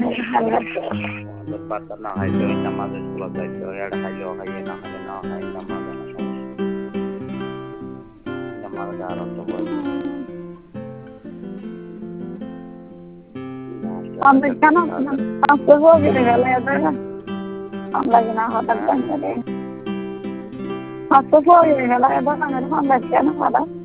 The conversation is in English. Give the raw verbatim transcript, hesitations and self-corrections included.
helvete. Basta na hailo ina mazo skula zaito yada hailo haye na haye na haye na mazo na shabu ina mazo daro to boy Anda kana after ಹೋಗಿ ಗಲ ಯಾದಾಗ ಅಂದಾಗಿ ನಾ hotel ಬಂದೆ after ಹೋಗಿ ಗಲ ಯಾದಾಗ ನಾನು ಬಂದೆ kana ಹೋದ